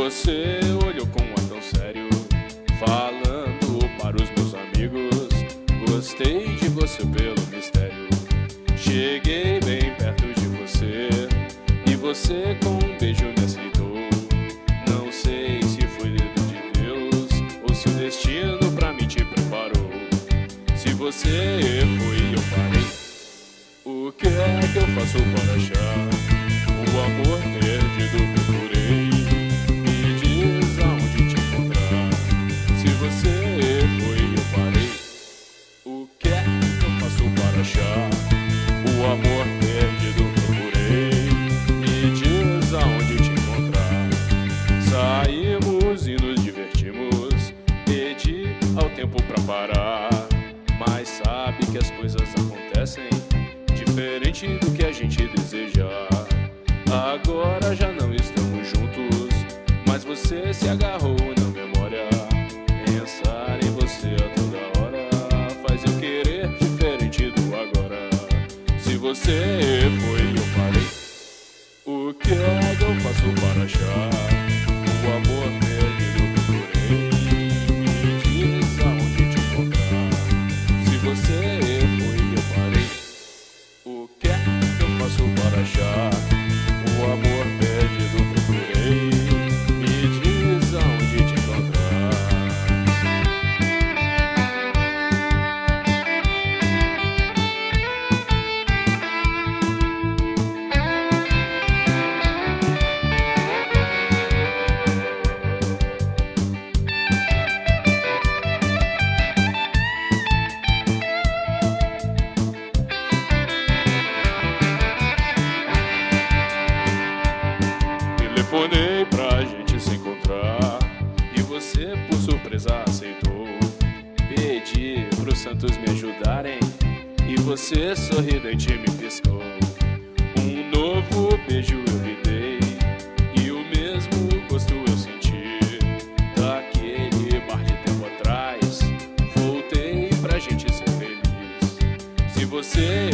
Você olhou com um ar tão sério, falando para os meus amigos. Gostei de você pelo mistério. Cheguei bem perto de você e você com um beijo me aceitou. Não sei se foi dedo de Deus ou se o destino pra mim te preparou. Se você foi e eu parei, o que é que eu faço para achar o amor perdido? Procurei, me diz aonde te encontrar. Se você foi e eu parei, o que é que eu faço para achar o amor perdido? Procurei, me diz aonde te encontrar. Saímos e nos divertimos, pedi ao tempo pra parar, mas sabe que as coisas acontecem diferente do que a gente deseja. Agora já não estamos juntos, mas você se agarrou na memória. Pensar em você a toda hora faz eu querer diferente do agora. Se você foi e eu parei, o que é que eu faço para achar o amor perdido? Procurei, me diz aonde te encontrar. Se você foi e eu parei, o que é que eu faço para achar o amor perdido? Procurei, me diz aonde te encontrar. Telefonei pra gente se encontrar e você por surpresa aceitou. Pedi pros santos me ajudarem e você sorridente me piscou. Um novo beijo eu lhe dei e o mesmo gosto eu senti. Daquele bar de tempo atrás voltei pra gente ser feliz. Se você